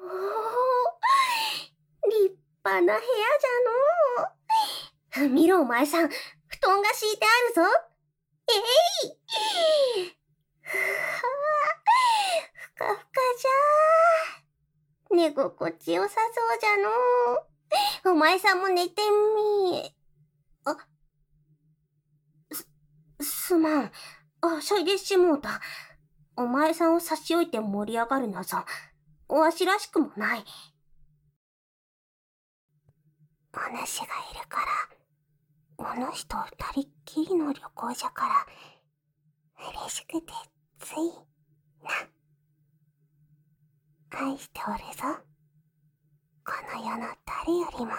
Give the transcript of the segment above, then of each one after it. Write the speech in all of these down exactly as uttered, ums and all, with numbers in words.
おー、立派な部屋じゃのう。見ろお前さん、布団が敷いてあるぞ。えい、ふかふかじゃー。寝心地よさそうじゃのう。お前さんも寝てみ。あ、す、すまん。はしゃいでしもうた。お前さんを差し置いて盛り上がるなぞ。わしらしくもない。お主がいるから、お主と二人っきりの旅行じゃから、嬉しくてつい、な。愛しておるぞ。この世の誰よりも。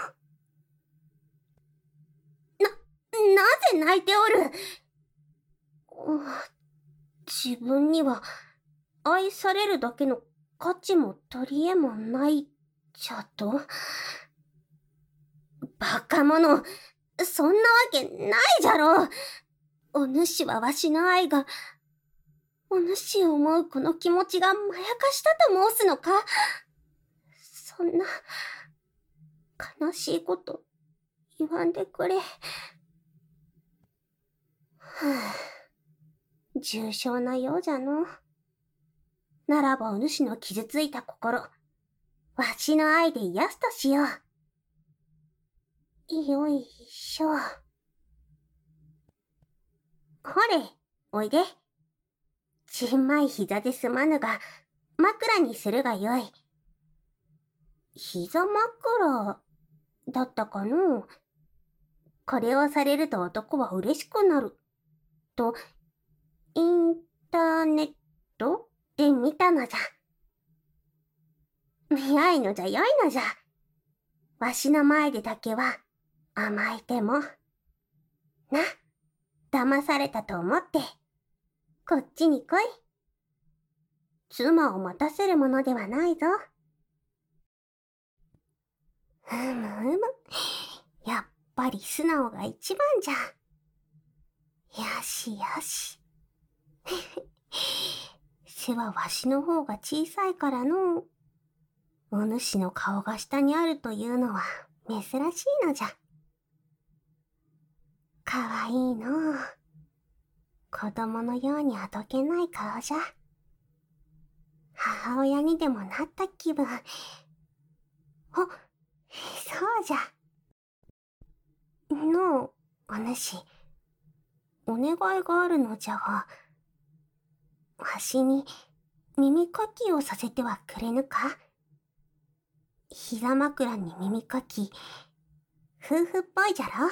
な、なぜ泣いておる？自分には愛されるだけの価値も取り柄もないじゃと？バカ者、そんなわけないじゃろう。お主はわしの愛が、お主を思うこの気持ちがまやかしたと申すのか？そんな悲しいこと言わんでくれ。はぁ、重症なようじゃの。ならばお主の傷ついた心、わしの愛で癒すとしよう。よいしょ。ほれ、おいで。ちんまい膝ですまぬが、枕にするがよい。膝枕だったかの？これをされると男は嬉しくなる。と、インターネットで見たのじゃ。やいのじゃよいのじゃ。わしの前でだけは甘えても。な、騙されたと思って、こっちに来い。妻を待たせるものではないぞ。うむうむ。やっぱり素直が一番じゃ。よしよし。背はわしの方が小さいからの。お主の顔が下にあるというのは珍しいのじゃ。かわいいのう。子供のようにあどけない顔じゃ。母親にでもなった気分。あ、そうじゃ。のう、お主、お願いがあるのじゃが、わしに耳かきをさせてはくれぬか？膝枕に耳かき、夫婦っぽいじゃろ？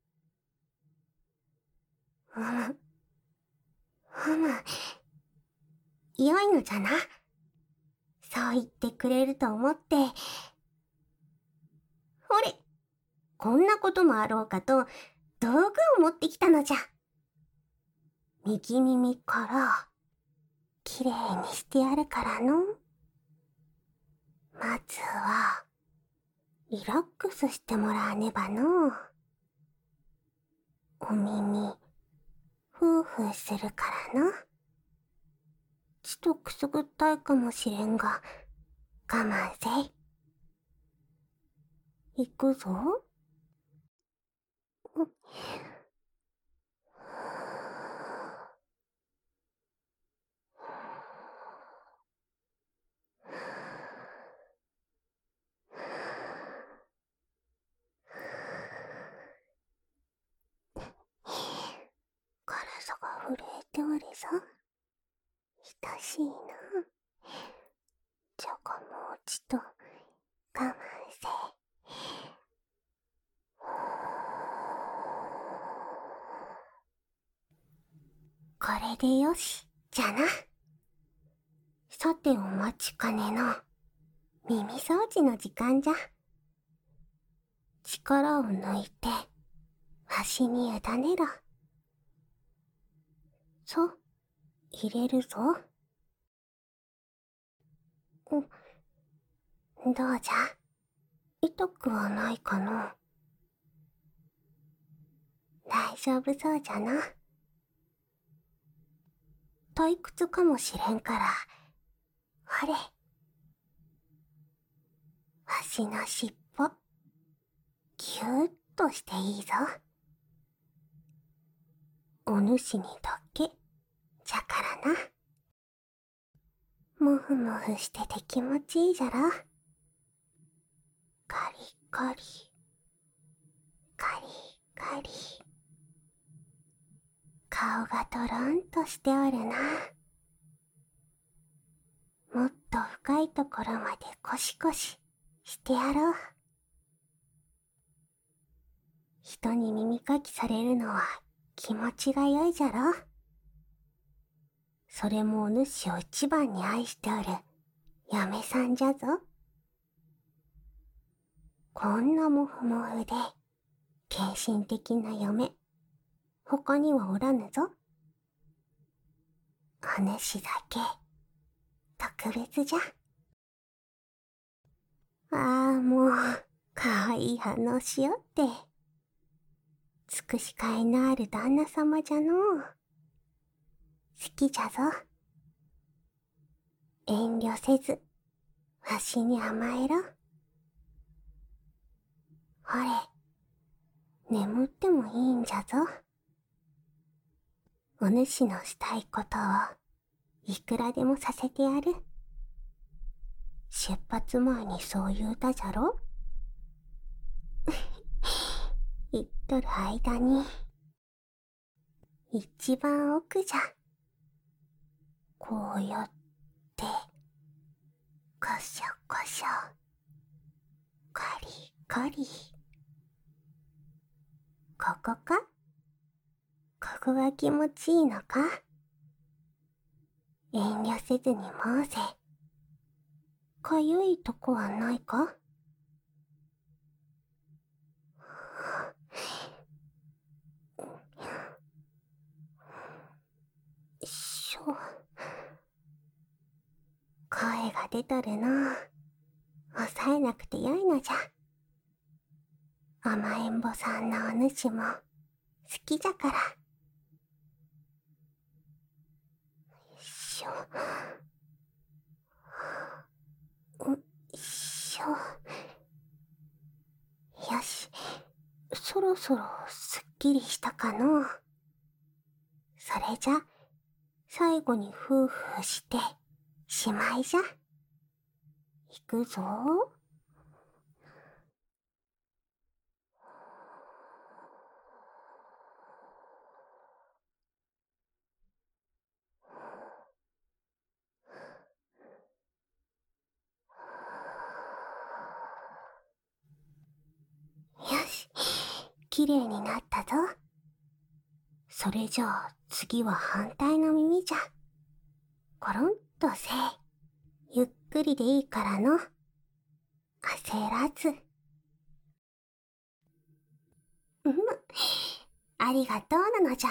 うむ、うむ、良いのじゃな。そう言ってくれると思って。ほれ、こんなこともあろうかと、道具を持ってきたのじゃ。右耳から、きれいにしてやるからの。まずは、リラックスしてもらわねばの。お耳、ふうふうするからの。ちとくすぐったいかもしれんが、我慢せい。いくぞ。体が震えておるぞ。愛しいな。じゃがもうちと我慢せい。これでよし、じゃな。さてお待ちかねの耳掃除の時間じゃ。力を抜いて、わしに委ねろ。そう、入れるぞ。どうじゃ？痛くはないかの？大丈夫そうじゃな。退屈かもしれんから、ほれ。 主の尻尾、ぎゅーっとしていいぞ。お主にだけ、じゃからな。もふもふしてて気持ちいいじゃろ。カリカリ、カリカリ。顔がトロンとしておるな。もっと深いところまでコシコシしてやろう。人に耳かきされるのは気持ちが良いじゃろ。それもお主を一番に愛しておる嫁さんじゃぞ。こんなもふもふで献身的な嫁、他にはおらぬぞ。お主だけ特別じゃ。ああ、もうかわいい反応しよって。つくし甲斐のある旦那様じゃのう。好きじゃぞ。遠慮せず、わしに甘えろ。ほれ、眠ってもいいんじゃぞ。お主のしたいことをいくらでもさせてやる。出発前にそう言うたじゃろ。言っとる間に、一番奥じゃ。こうやって、こしょこしょ、カリカリ。ここか？ここが気持ちいいのか？遠慮せずに申せ。かゆいとこはないか？しょ。声が出とるな。抑えなくてよいのじゃ。甘えん坊さんのお主も好きじゃから。よいしょ。よいしょ。よし。そろそろすっきりしたかのう。それじゃ、最後にフーフーして、しまいじゃ。いくぞ。よし、きれいになったぞ。それじゃあ次は反対の耳じゃ。コロンとせい。ゆっくりでいいからの。焦らず。うむ、ありがとうなのじゃ。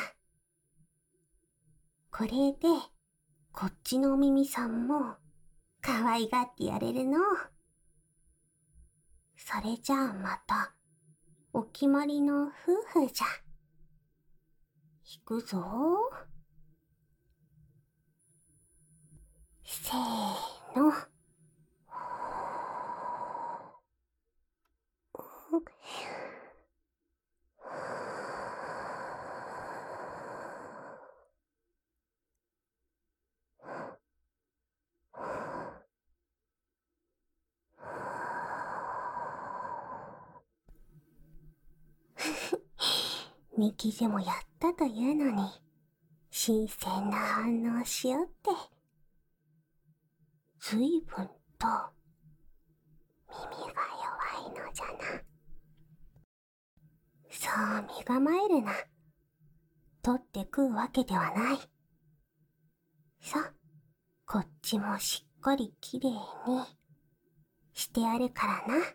これで、こっちのお耳さんも、かわいがってやれるの。それじゃあまた、お決まりの夫婦じゃ。弾くぞ。せーの。ミキジもやったというのに、新鮮な反応しよって。ずいぶんと、耳が弱いのじゃな。そう身構えるな。取って食うわけではない。さ、こっちもしっかりきれいにしてやるからな。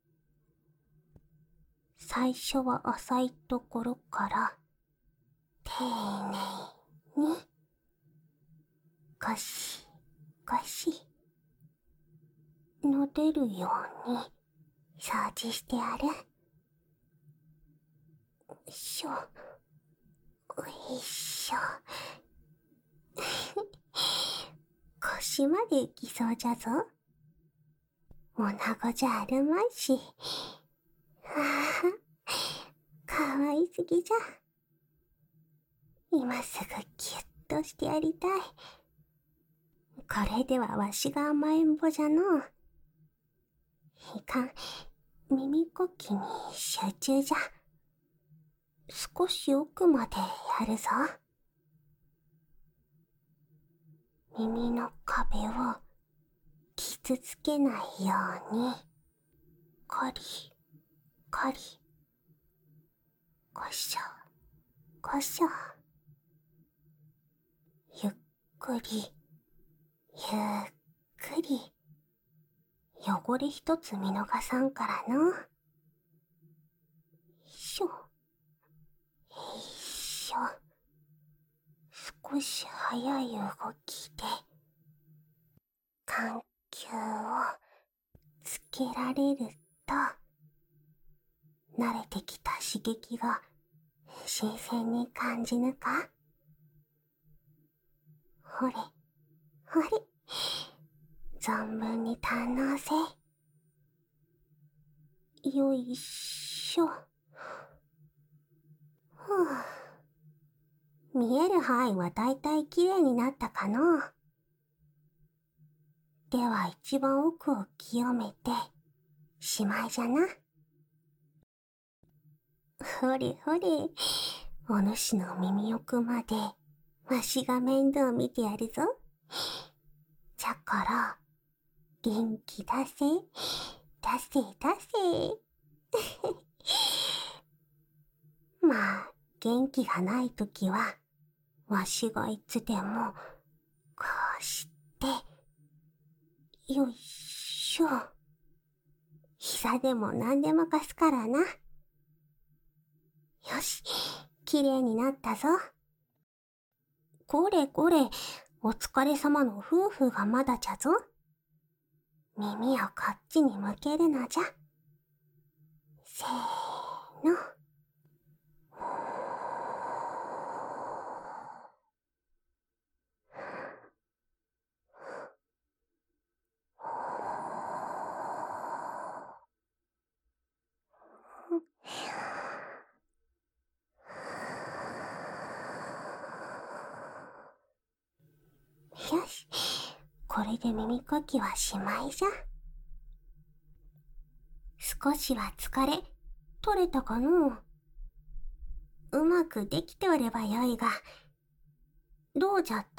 最初は浅いところから丁寧にゴシゴシ撫でるように掃除してやる。よいしょ、よいしょ。腰まで行きそうじゃぞ。 女子じゃあるまいし。はあ、かわいすぎじゃ。今すぐギュッとしてやりたい。これではわしが甘えん坊じゃのう。いかん、耳かきに集中じゃ。少し奥までやるぞ。耳の壁を傷つけないように、カリ、カリ、こしょ、こしょ。ゆっくり、ゆっくり。汚れ一つ見逃さんからの。よいしょ、よいしょ。少し早い動きで、緩急をつけられると、慣れてきた刺激が新鮮に感じぬか？ほれ、ほれ、存分に堪能せい。よいしょ。ふぅ。見える範囲はだいたいきれいになったかのう。では一番奥を清めて、しまいじゃな。ほれほれ、お主の耳奥まで、わしが面倒見てやるぞ。じゃから、元気出せ、出せ出せ。まあ、元気がないときは、わしがいつでも、こうして、よいしょ。膝でも何でも貸すからな。よし、きれいになったぞ。これこれ、お疲れ様の夫婦がまだじゃぞ。耳をこっちに向けるのじゃ。せーの。よし、これで耳かきはしまいじゃ。少しは疲れ、取れたかのう。うまくできておればよいが、どうじゃった？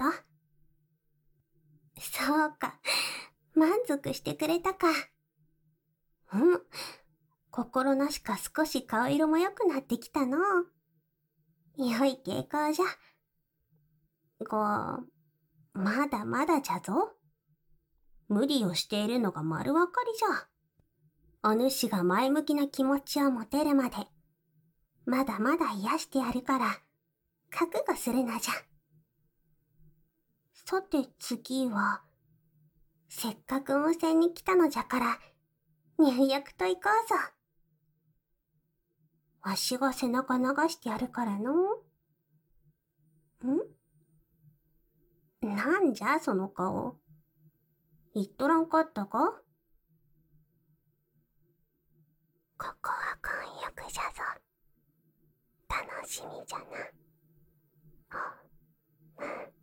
そうか、満足してくれたか。うん、心なしか少し顔色も良くなってきたのう。良い傾向じゃ。こう、まだまだじゃぞ。無理をしているのが丸わかりじゃ。お主が前向きな気持ちを持てるまで、まだまだ癒してやるから、覚悟するのじゃ。さて次は、せっかく温泉に来たのじゃから、入浴と行こうぞ。わしが背中流してやるからの。ん？なんじゃその顔。言っとらんかったか？ここは混浴じゃぞ。楽しみじゃな。